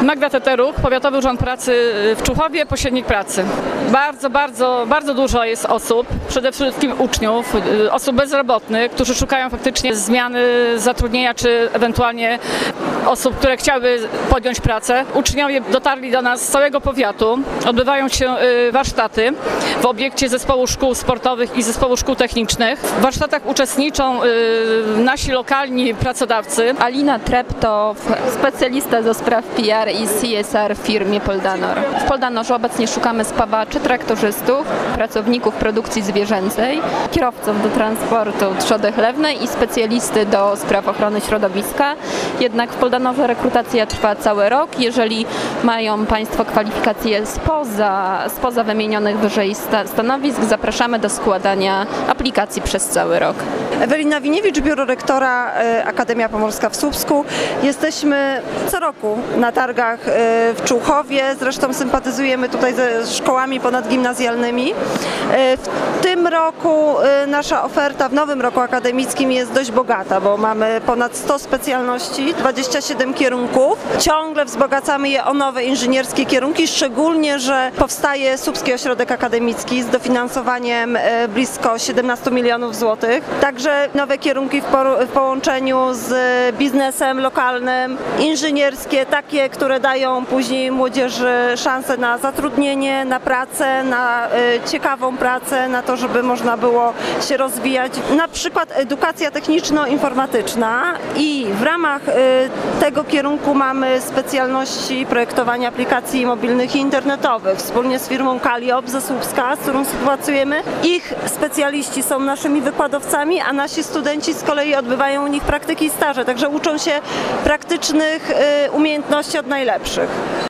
Magda Teteruch, Powiatowy Urząd Pracy w Człuchowie, pośrednik pracy. Bardzo dużo jest osób, przede wszystkim uczniów, osób bezrobotnych, którzy szukają faktycznie zmiany zatrudnienia, czy ewentualnie osób, które chciałyby podjąć pracę. Uczniowie dotarli do nas z całego powiatu. Odbywają się warsztaty w obiekcie Zespołu Szkół Sportowych i Zespołu Szkół Technicznych. W warsztatach uczestniczą nasi lokalni pracodawcy. Alina Trep to specjalista do spraw PR i CSR w firmie Poldanor. W Poldanorze obecnie szukamy spawaczy, traktorzystów, pracowników produkcji zwierzęcej, kierowców do transportu trzody chlewnej i specjalisty do spraw ochrony środowiska. Jednak w Poldanorze rekrutacja trwa cały rok. Jeżeli mają Państwo kwalifikacje spoza wymienionych wyżej stanowisk, zapraszamy do składania aplikacji przez cały rok. Ewelina Winiewicz, biuro rektora Akademia Pomorska w Słupsku. Jesteśmy co roku na targach w Człuchowie, zresztą sympatyzujemy tutaj ze szkołami ponadgimnazjalnymi. W tym roku nasza oferta w nowym roku akademickim jest dość bogata, bo mamy ponad 100 specjalności, 27 kierunków. Ciągle wzbogacamy je o nowe inżynierskie kierunki, szczególnie, że powstaje Słupski Ośrodek Akademicki z dofinansowaniem blisko 17 milionów złotych. Także nowe kierunki w połączeniu z biznesem lokalnym, inżynierskie, takie, które dają później młodzieży szansę na zatrudnienie, na pracę, na ciekawą pracę, na to, żeby można było się rozwijać. Na przykład edukacja techniczno-informatyczna i w ramach tego kierunku mamy specjalności projektowania aplikacji mobilnych i internetowych. Wspólnie z firmą Kaliop ze Słupska, z którą współpracujemy. Ich specjaliści są naszymi wykładowcami, a nasi studenci z kolei odbywają u nich praktyki i staże, także uczą się praktycznych umiejętności od najlepszych.